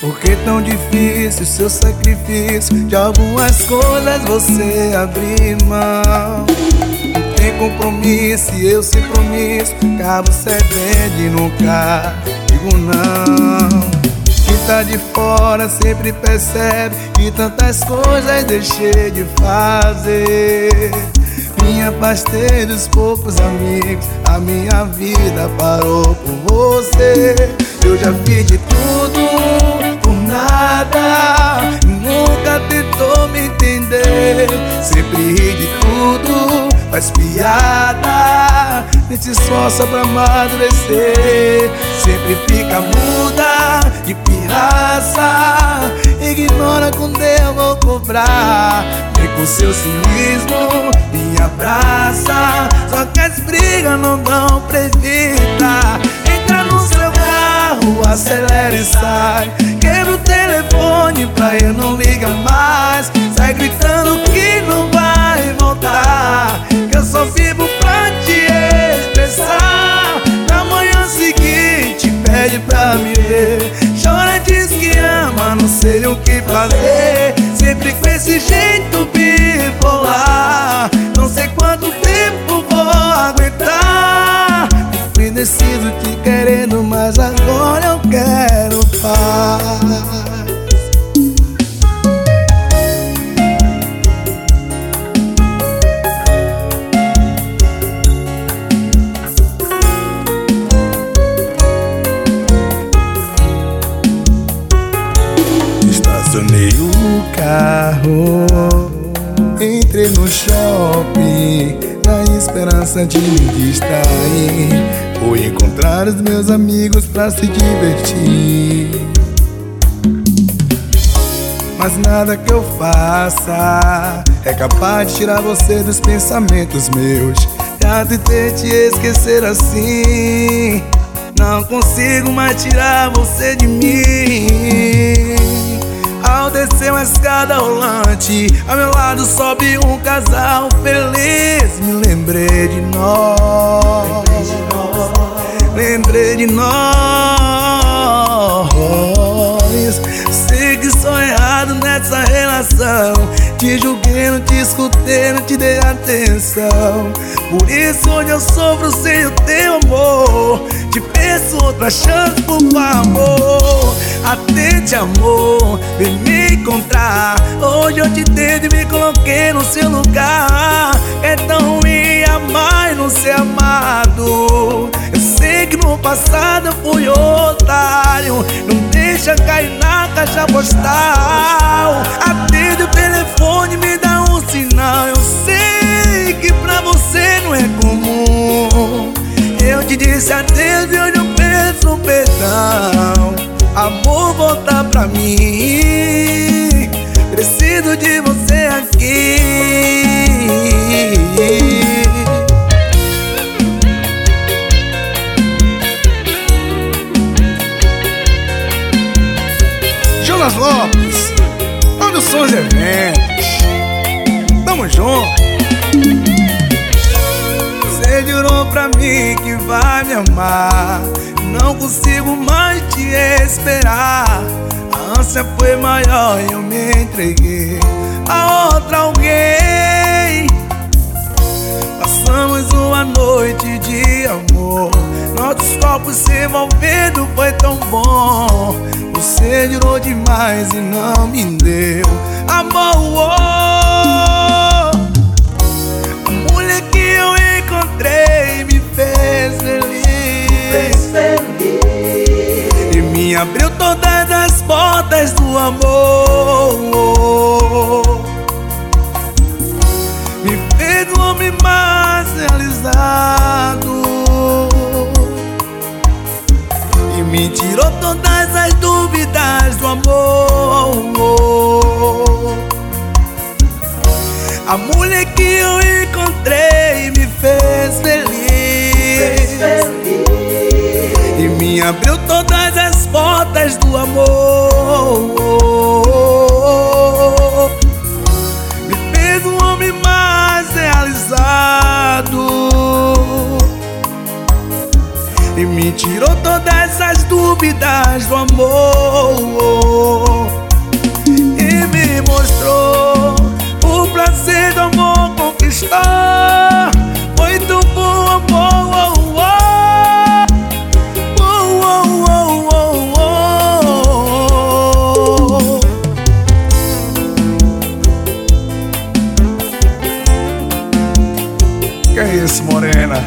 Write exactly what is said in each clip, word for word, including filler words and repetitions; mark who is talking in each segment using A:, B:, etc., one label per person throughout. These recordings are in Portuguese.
A: Por que tão difícil seu sacrifício? De algumas coisas você abrir mão. Não tem compromisso e eu sem compromisso, cabo cedendo e nunca digo não. Quem tá de fora sempre percebe que tantas coisas deixei de fazer. Me afastei dos poucos amigos, a minha vida parou por você. Eu já fiz de tudo por nada, nunca tentou me entender. Sempre ri de tudo, faz piada, nem se esforça pra amadurecer. Sempre fica muda de pirraça, ignora quando eu vou cobrar. Vem com seu cinismo, me abraça, só que as brigas não dão pra evitar. Entra no seu carro, acelera e sai, quebra o telefone pra eu não ligar mais. Sai gritando que não vai voltar, que eu só vivo pra te expressar. Na manhã seguinte pede pra me ver, chora, diz que ama, não sei o que fazer. Sempre com esse jeito bipolar, não sei quanto tempo vou aguentar. Fui decido te querendo, mas agora eu quero paz. Estacionei o carro, entrei no shopping na esperança de me distrair. Fui encontrar os meus amigos pra se divertir. Mas nada que eu faça é capaz de tirar você dos pensamentos meus. Já tentei te esquecer assim, não consigo mais tirar você de mim. Ao descer uma escada rolante, ao meu lado sobe um casal feliz. Me lembrei de nós, lembrei de nós. Sei que sou errado nessa relação, te julguei, não te escutei, não te dei atenção. Por isso hoje eu sofro sem o teu amor. Te peço outra chance, por favor. Atente, amor, vem me encontrar. Hoje eu te entendo e me coloquei no seu lugar. É tão ruim amar e não ser amado. Eu sei que no passado eu fui otário. Não deixa cair na caixa postal. Atende o telefone, me dá um sinal. Eu sei que pra você não é comum. Eu te disse adeus e hoje eu peço perdão. Amor, volta pra mim, preciso de você aqui. Jonas Lopes, Produções e Eventos, tamo junto. Você jurou pra mim que vai me amar, não consigo mais te esperar. A ânsia foi maior e eu me entreguei a outra alguém. Passamos uma noite de amor, nossos corpos se envolvendo, foi tão bom. Você jurou demais e não me deu amor. A mulher que eu encontrei me fez feliz, e me abriu todas as portas do amor. Me fez um homem mais realizado e me tirou todas as dúvidas do amor. A mulher que eu encontrei me fez feliz, e me abriu todas as portas do amor. Me fez um homem mais realizado e me me tirou todas as dúvidas do amor e me mostrou o prazer do amor conquistar. Muito bom amor, oh, oh, oh, oh, oh, oh, oh. Que é isso, morena?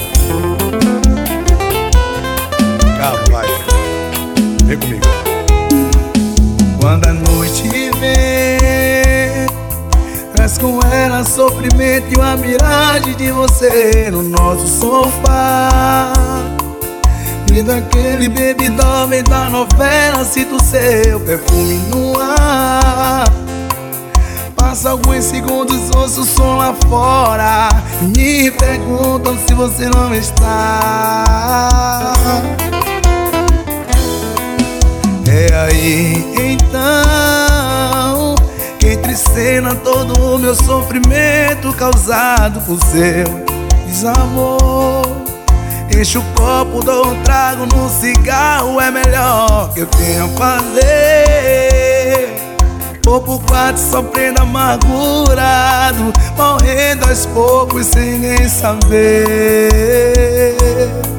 A: Vai, vem comigo. Quando a noite vem, traz com ela sofrimento e uma miragem de você no nosso sofá. E daquele bebidão vem da novela, sinto seu perfume no ar. Passa alguns segundos, ouço o som lá fora e me perguntam se você não está. É aí então que entra em cena todo o meu sofrimento causado por seu desamor. Enche o copo, dou um trago no cigarro, é melhor que eu tenha a fazer. Vou pro quarto sofrendo amargurado, morrendo aos poucos sem ninguém saber.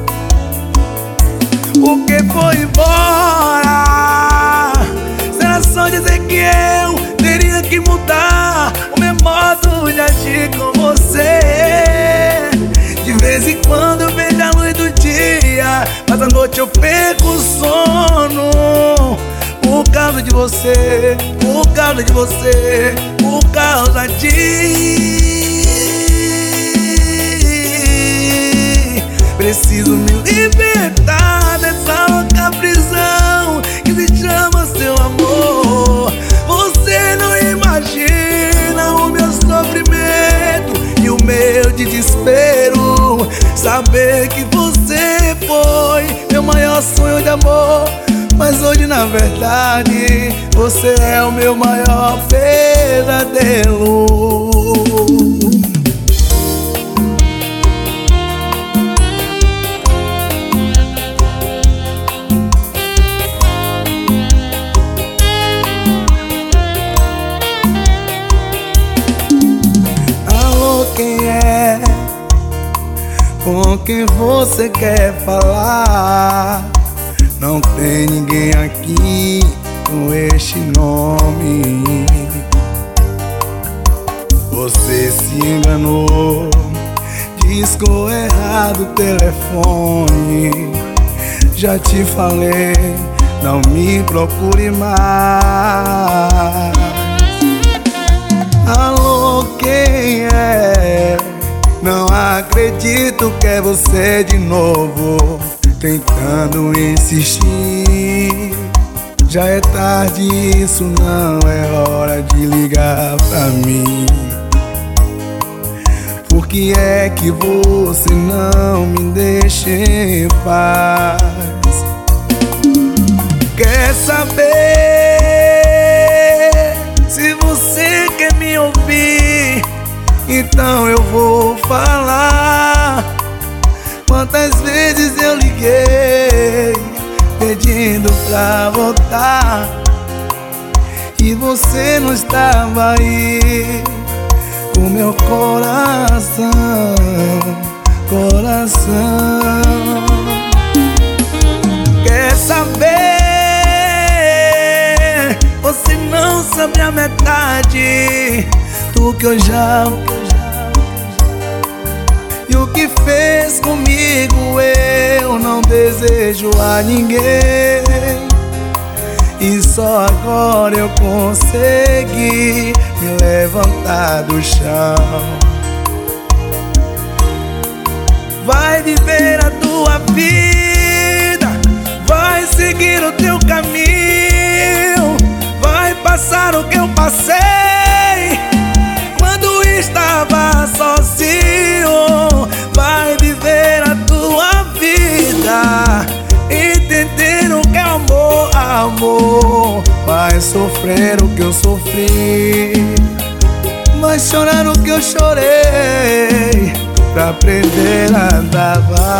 A: Porque foi embora. Será só dizer que eu teria que mudar o meu modo de agir com você. De vez em quando eu vejo a luz do dia, mas à noite eu perco o sono. Por causa de você, por causa de você, por causa de... Preciso me libertar dessa louca prisão que se chama seu amor. Você não imagina o meu sofrimento e o meu desespero. Saber que você foi meu maior sonho de amor, mas hoje na verdade você é o meu maior pesadelo. Quem é? Com quem você quer falar? Não tem ninguém aqui com este nome. Você se enganou, discou errado o telefone. Já te falei, não me procure mais. Alô, quem é? Não acredito que é você de novo, tentando insistir. Já é tarde, isso não é hora de ligar pra mim. Por que é que você não me deixa em paz? Quer saber se você quer me ouvir? Então eu vou falar. Quantas vezes eu liguei pedindo pra voltar e você não estava aí. O meu coração, coração. Quer saber? Você não sabe a metade do que eu já, e o que fez comigo eu não desejo a ninguém. E só agora eu consegui me levantar do chão. Vai viver a tua vida, vai seguir o teu caminho, vai passar o que eu passei quando estava sozinho. Vai viver a tua vida, entendendo que é amor, amor. Vai sofrer o que eu sofri, vai chorar o que eu chorei, pra aprender a andar.